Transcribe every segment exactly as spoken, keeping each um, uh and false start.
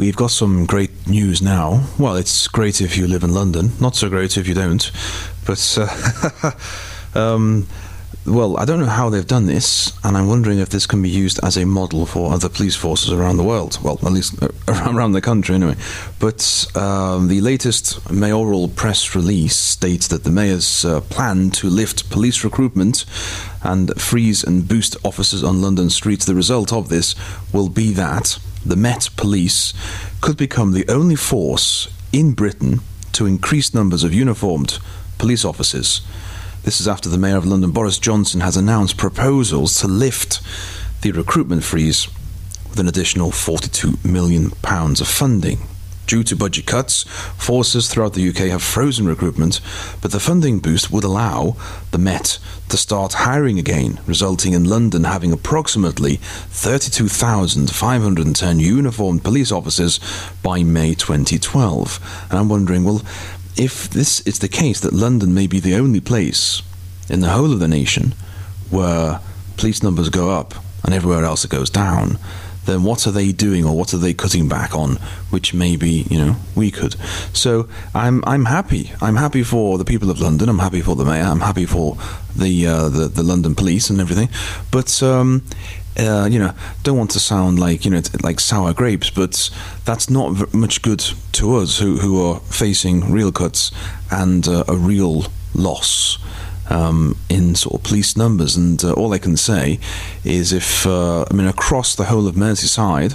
we've got some great news now. Well, it's great if you live in London, not so great if you don't. But, uh, um, well, I don't know how they've done this, and I'm wondering if this can be used as a model for other police forces around the world. Well, at least around the country, anyway. But um, the latest mayoral press release states that the mayor's uh, plan to lift police recruitment and freeze and boost officers on London streets, the result of this will be that the Met Police could become the only force in Britain to increase numbers of uniformed police officers. This is after the Mayor of London, Boris Johnson, has announced proposals to lift the recruitment freeze with an additional forty-two million pounds of funding. Due to budget cuts, forces throughout the U K have frozen recruitment, but the funding boost would allow the Met to start hiring again, resulting in London having approximately thirty-two thousand five hundred ten uniformed police officers by May twenty twelve. And I'm wondering, well, if this is the case, that London may be the only place in the whole of the nation where police numbers go up and everywhere else it goes down, then what are they doing, or what are they cutting back on, which maybe, you know, we could. So I'm I'm happy. I'm happy for the people of London. I'm happy for the mayor. I'm happy for the uh, the, the London police and everything. But um, uh, you know, don't want to sound like, you know, like sour grapes, but that's not v- much good to us who who are facing real cuts and uh, a real loss Um, in sort of police numbers. And uh, all I can say is, if uh, I mean, across the whole of Merseyside,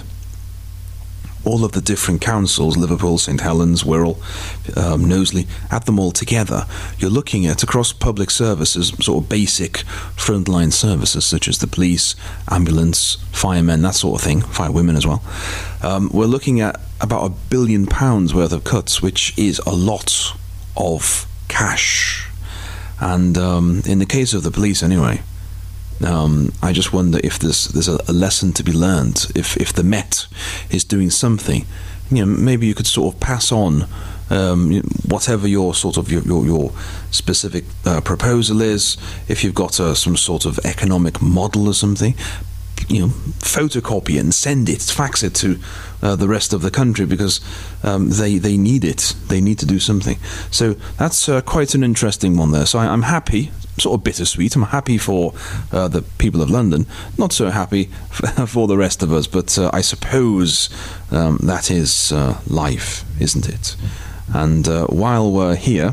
all of the different councils, Liverpool, St Helens, Wirral, um, Knowsley, add them all together, you're looking at, across public services, sort of basic frontline services such as the police, ambulance, firemen, that sort of thing, firewomen as well. Um, we're looking at about a billion pounds worth of cuts, which is a lot of cash. And um, in the case of the police, anyway, um, I just wonder if there's there's a, a lesson to be learned. If if the Met is doing something, you know, maybe you could sort of pass on um, whatever your sort of your your, your specific uh, proposal is. If you've got uh, some sort of economic model or something, you know, photocopy it and send it, fax it to uh, the rest of the country, because um, they they need it. They need to do something. So that's uh, quite an interesting one there. So I, I'm happy, sort of bittersweet. I'm happy for uh, the people of London, not so happy for the rest of us. But uh, I suppose um, that is uh, life, isn't it? And uh, while we're here,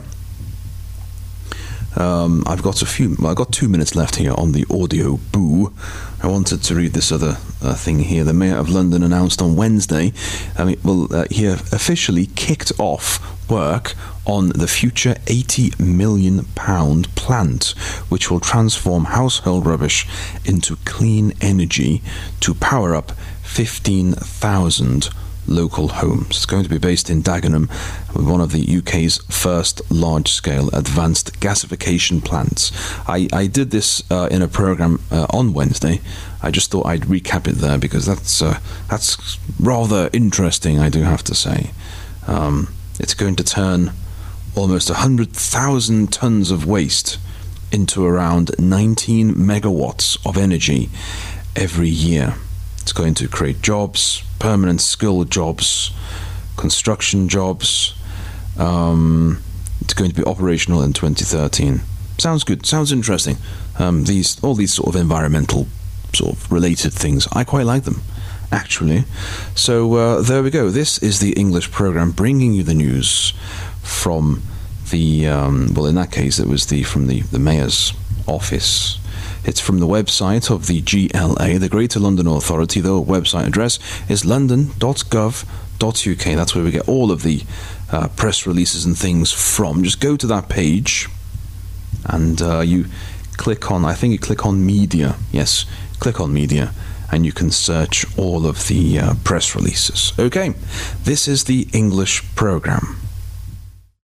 Um, I've got a few. Well, I've got two minutes left here on the audio boo. I wanted to read this other uh, thing here. The Mayor of London announced on Wednesday, I mean, well, uh, he officially kicked off work on the future eighty million pound plant, which will transform household rubbish into clean energy to power up fifteen thousand local homes. It's going to be based in Dagenham, with one of the U K's first large-scale advanced gasification plants. I, I did this uh, in a program uh, on Wednesday. I just thought I'd recap it there, because that's uh, that's rather interesting, I do have to say. Um, it's going to turn almost one hundred thousand tons of waste into around nineteen megawatts of energy every year. It's going to create jobs, permanent skilled jobs, construction jobs. Um, it's going to be operational in twenty thirteen. Sounds good. Sounds interesting. Um, these all these sort of environmental sort of related things, I quite like them, actually. So uh, there we go. This is the English program, bringing you the news from the um, well, in that case, it was the from the the mayor's office. It's from the website of the G L A, the Greater London Authority. The website address is london dot gov dot U K. That's where we get all of the uh, press releases and things from. Just go to that page and uh, you click on, I think you click on media. Yes, click on media, and you can search all of the uh, press releases. Okay, this is the English program.